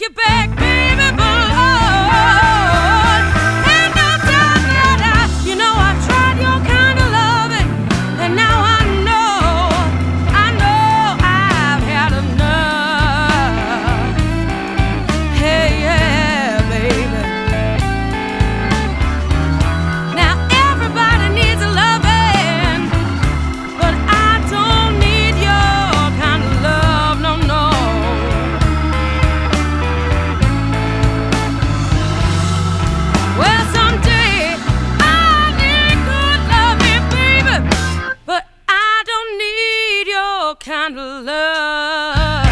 you back, baby, but Lord, ain't no time that you know I've tried your kind of loving, and now I know I've had enough. Hey, yeah, baby. Now everybody needs a loving, but I don't need your kind of love, no, no. Well, someday I need good loving, baby, but I don't need your kind of love.